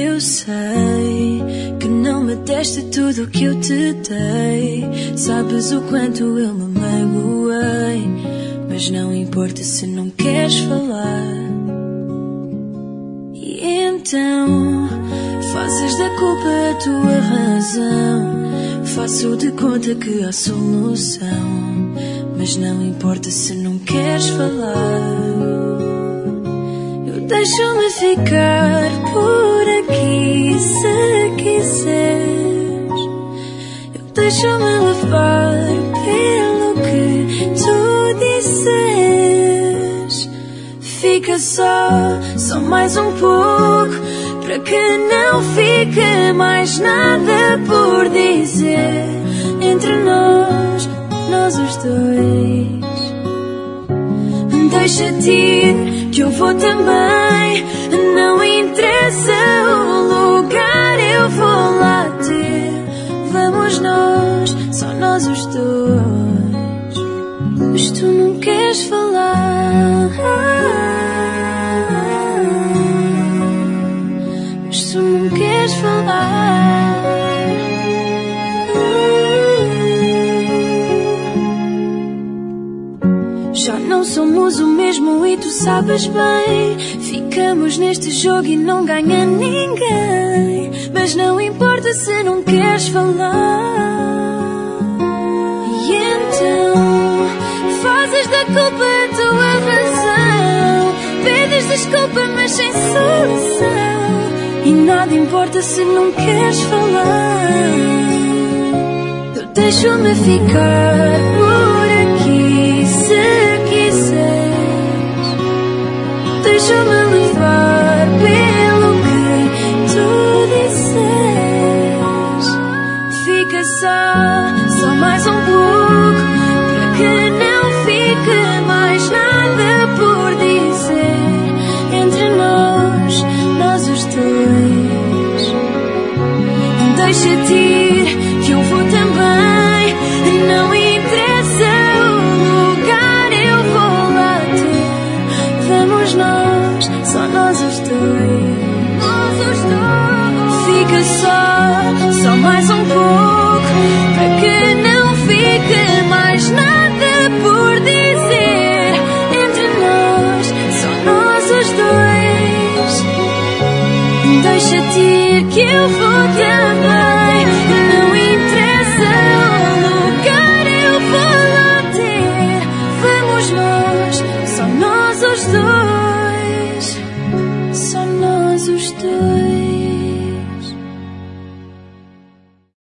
Eu sei que não me deste tudo o que eu te dei. Sabes o quanto eu me magoei, mas não importa se não queres falar. E então fazes da culpa a tua razão. Faço de conta que há solução, mas não importa se não queres falar. Eu deixo-me ficar por aqui se quiseres. Eu deixo-me levar pelo que tu disseres. Fica só mais um pouco, para que não fique mais nada por dizer entre nós os dois. Deixa-te ir, que eu vou também. Não interessa o lugar, eu vou lá ter. Vamos nós, só nós os dois. Mas tu não queres falar. Mas tu não queres falar. Já não somos o mesmo e tu sabes bem. Ficamos neste jogo e não ganha ninguém. Mas não importa se não queres falar. E então fazes da culpa a tua razão. Pedes desculpa mas sem solução. E nada importa se não queres falar. Eu deixo-me ficar por aqui se deixa-me levar pelo que tu disseres. Fica só mais um pouco, para que não fique mais nada por dizer entre nós os dois. Deixa-te ir, que eu vou também. Não interessa o lugar, eu vou lá ter. Vamos nós, só nós os dois. Fica só mais um pouco, para que não fique mais nada por dizer entre nós, só nós os dois. Deixa-te ir, que eu vou também. Não interessa o lugar, eu vou lá ter. Vamos nós, só nós os dois. Só nós os dois.